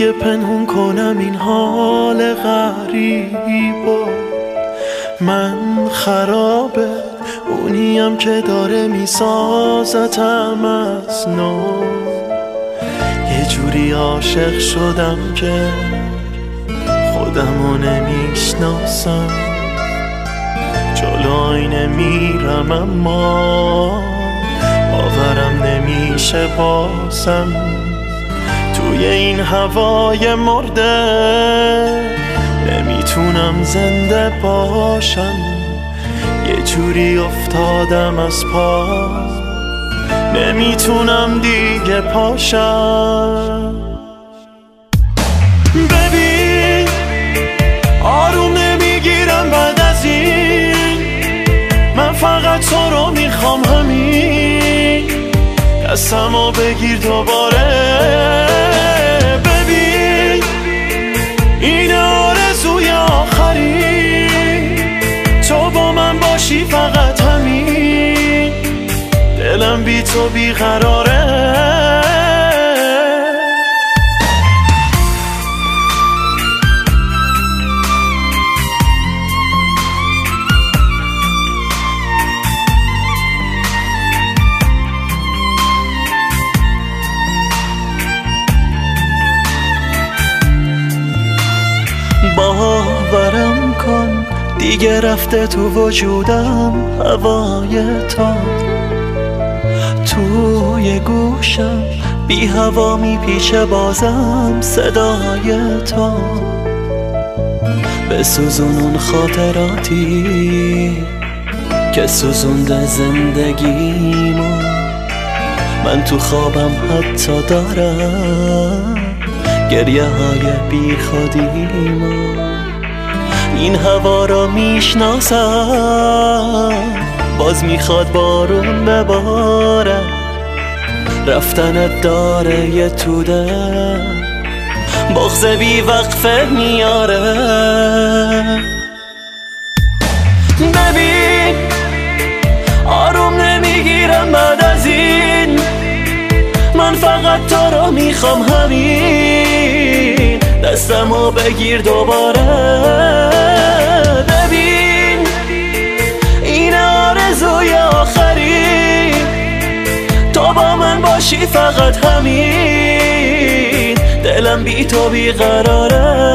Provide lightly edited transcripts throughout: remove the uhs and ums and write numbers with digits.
دیگه پنهون کنم این حال غریبو؟ من خرابه، اونیم که داره میسازتم از نو. یه جوری عاشق شدم که خودمو نمیشناسم. جلو آینه میرم اما باورم نمیشه بازم. توی این هوای مرده نمیتونم زنده باشم. یه جوری افتادم از پا، نمیتونم دیگه پاشم. ببین آروم نمیگیرم بعد از این، من فقط تو رو میخوام همین. دستمو بگیر دوباره، ببین این آرزوی آخری، تو با من باشی فقط همین. دلم بی تو بیقراره. باورم کن دیگه رفته تو وجودم هوای تو. توی گوشم بی هوا میپیچه بازم صدای تو. بسوزون اون خاطراتی که سوزونده زندگیمو. من تو خوابم حتی دارم گریه های بی خودیمو. این هوا را میشناسم، باز میخواد بارون بباره. رفتنت داره یه توده، بغض بی وقفه میاره. ببین آروم نمیگیرم بعد از این، من فقط تو رو میخوام همین. دستمو بگیر دوباره، ببین این آرزوی آخری، تو با من باشی فقط همین. دلم بی تو بیقراره.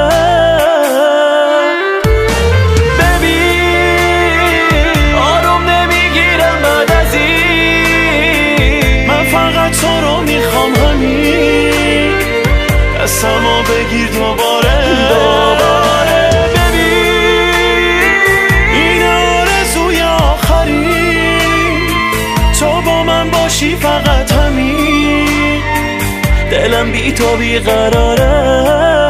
دستمو بگیر دوباره، ببین این آرزوی آخری، تو با من باشی فقط همین. دلم بی تو بیقراره.